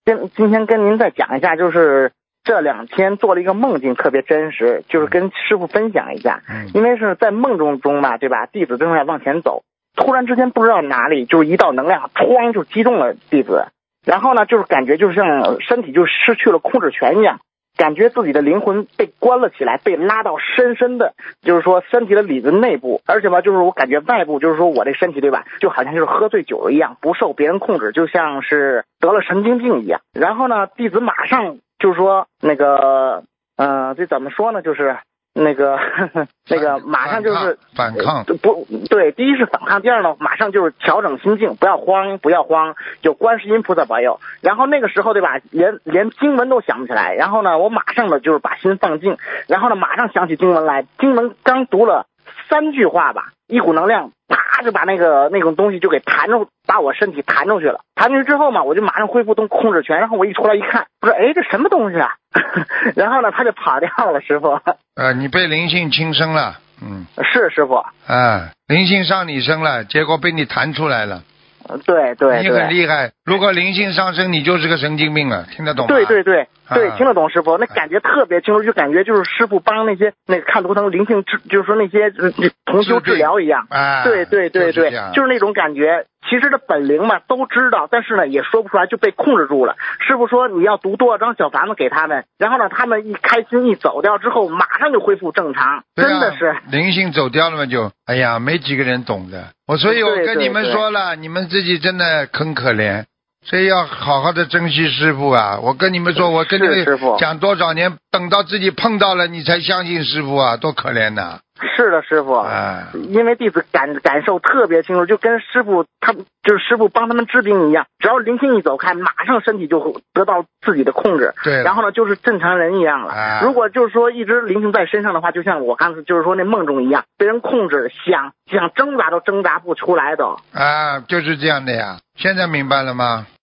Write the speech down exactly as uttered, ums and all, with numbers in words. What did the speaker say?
跟今天跟您再讲一下，就是这两天做了一个梦境，特别真实，就是跟师傅分享一下。 嗯， 因为是在梦中中嘛，对吧？弟子正在往前走，突然之间不知道哪里就是一道能量，哐就击中了弟子，然后呢，就是感觉就像身体就失去了控制权一样。感觉自己的灵魂被关了起来，被拉到深深的，就是说身体的里子内部，而且吧，就是我感觉外部，就是说我这身体对吧，就好像就是喝醉酒了一样，不受别人控制，就像是得了神经病一样。然后呢，弟子马上就是说那个，呃，这怎么说呢，就是那个呵呵那个马上就是反抗， 呃、不对，第一是反抗，第二呢，马上就是调整心境，不要慌，不要慌，就观世音菩萨保佑。然后那个时候对吧，连连经文都想不起来，然后呢，我马上的就是把心放静，然后呢，马上想起经文来，经文刚读了三句话吧，一股能量啪就把那个那种东西就给弹出，把我身体弹出去了。弹出去之后嘛，我就马上恢复动控制权，然后我一出来一看，我说哎，这什么东西啊？然后呢，他就跑掉了，师傅。 呃，你被灵性轻生了，嗯， 是师傅。 啊，灵性上你身了，结果被你弹出来了。 对对对， 你很厉害。如果灵性上升，你就是个神经病了，听得懂吗？ 对对对对， 啊、 听得懂师傅，那感觉特别清楚，就感觉就是师傅帮那些那个看图腾灵性治，就是说那些呃同修治疗一样。 啊， 对对对对， 就是就是那种感觉。其实的本灵嘛都知道，但是呢也说不出来，就被控制住了。师傅说你要读多少张小房子给他们，然后呢他们一开心一走掉之后，马上就恢复正常， 啊、 真的是灵性走掉了嘛就，哎呀，没几个人懂的。我所以我跟你们说了，你们自己真的很可怜。所以要好好的珍惜师父啊！我跟你们说，我跟你们讲多少年，等到自己碰到了，你才相信师父啊，多可怜呐！ 是的，师傅， 啊， 因为弟子感感受特别清楚，就跟师傅他就是师傅帮他们治病一样，只要灵性一走开，马上身体就得到自己的控制， 对， 然后呢就是正常人一样了。 啊、 如果就是说一直灵性在身上的话，就像我刚才就是说那梦中一样，被人控制，想想挣扎都挣扎不出来的。 啊，就是这样的呀，现在明白了吗？